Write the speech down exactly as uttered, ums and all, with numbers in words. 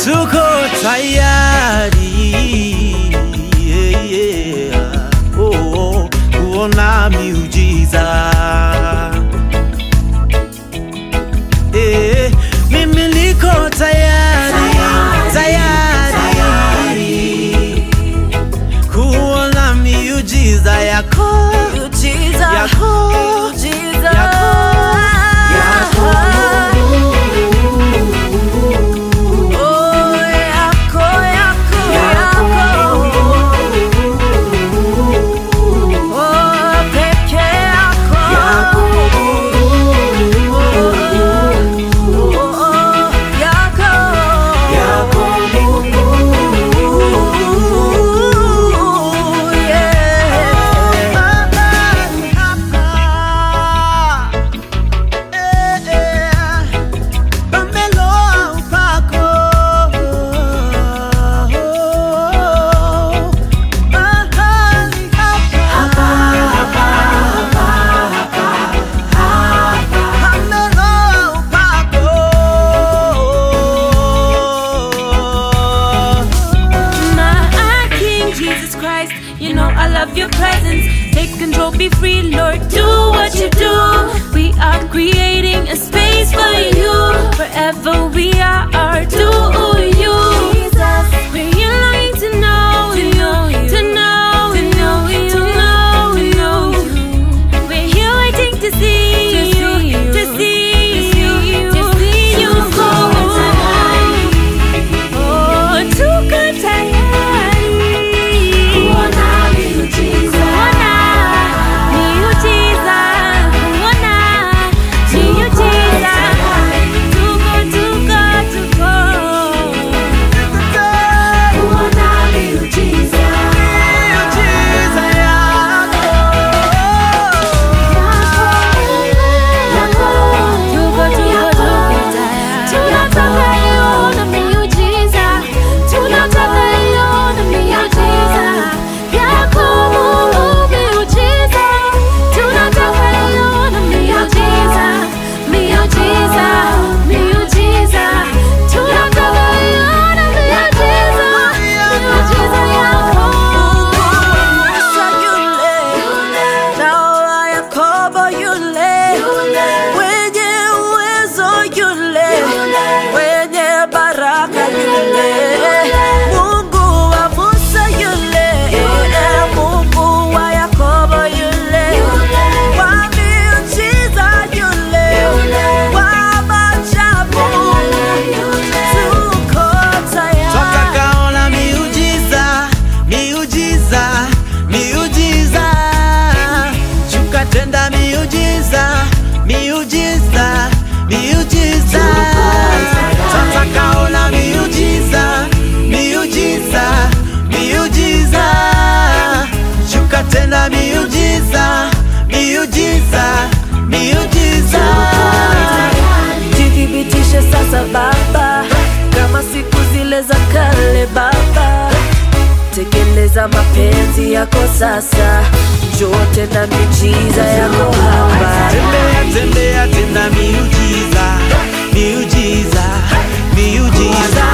tuko tayari, yeah, yeah. Oh, oh, kuona miujiza. Eh, mimi niko tayari, tayari kuona miujiza yako, miujiza yako, miujiza yako, yako. Oh, yako, yako, yako. Oh, peke yako. You know I love your presence. Take control, be free, Lord. Do what you do. We are creating a space for you. Forever we are our do you. Jesus, we're longing to know you, to know you, to know you. We're here waiting to see you, to see you, to see you go. Oh, too good time. Miujiza, miujiza, tutakaona miujiza, miujiza, miujiza, shuka tena miujiza, miujiza, miujiza. Jithibitishe sasa Baba, kama siku zile za kale Baba. Tekeleza mapenzi yako sasa, njoo tena miujiza yako hapa. Tembea, tembea tena miujiza, miujiza, miujiza.